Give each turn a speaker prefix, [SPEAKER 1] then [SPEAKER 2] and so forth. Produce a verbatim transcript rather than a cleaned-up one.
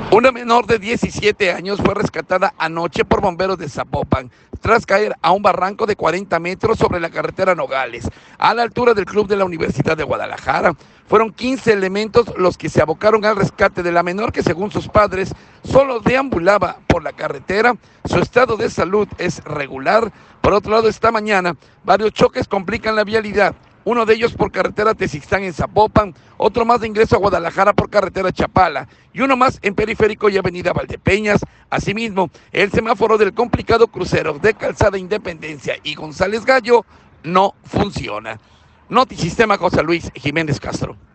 [SPEAKER 1] Una menor de diecisiete años fue rescatada anoche por bomberos de Zapopan tras caer a un barranco de cuarenta metros sobre la carretera Nogales, a la altura del Club de la Universidad de Guadalajara. Fueron quince elementos los que se abocaron al rescate de la menor, que según sus padres solo deambulaba por la carretera. Su estado de salud es regular. Por otro lado, esta mañana varios choques complican la vialidad. Uno de ellos por carretera Tezixtlán en Zapopan, otro más de ingreso a Guadalajara por carretera Chapala y uno más en Periférico y Avenida Valdepeñas. Asimismo, el semáforo del complicado crucero de Calzada Independencia y González Gallo no funciona. Notisistema, José Luis Jiménez Castro.